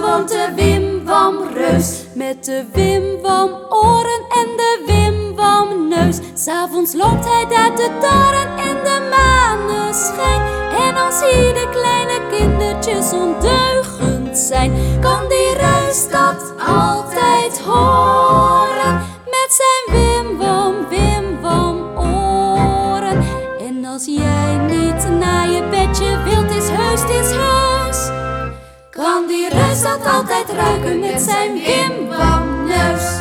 woont de Wim Wam reus, met de Wim Wam oren en de Wim Wam neus. 'S'avonds loopt hij daar te daren in de maneschijn. En als hier de kleine kindertjes ondeugend zijn, kan die reus dat altijd horen, met zijn Wim Wam oren. En als jij niet naar je bedje wilt, is heus, kan die reus dat altijd ruiken met zijn Wim Wam neus.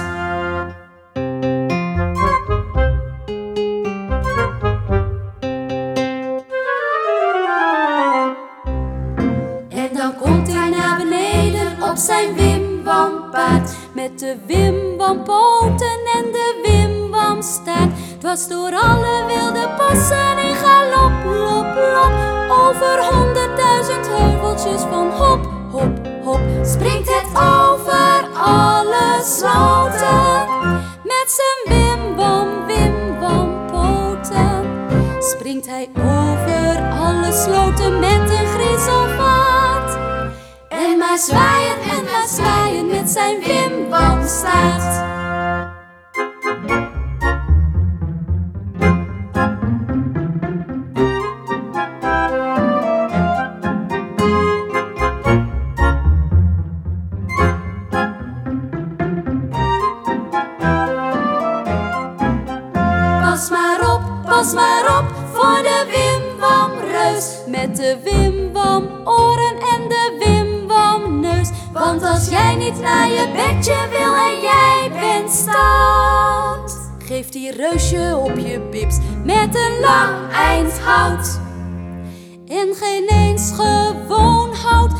En dan komt hij naar beneden op zijn Wim Wam paard, met de Wim Wam poten en de Wim Wam staart. Dwars door alle wilde bossen in galop, lop, lop, over 100.000 heuveltjes van hop, hop, hop, springt het over alle sloten, met zijn Wim Wam poten. Springt hij over alle sloten met een griezelvaart, en maar zwaaien met zijn Wim Wam staart. Pas maar op voor de Wim Wam reus, met de Wim Wam oren en de Wim Wam neus. Want als jij niet naar je bedje wil en jij bent stout, geeft die reusje op je pips met een lang eind hout. En geen eens gewoon hout,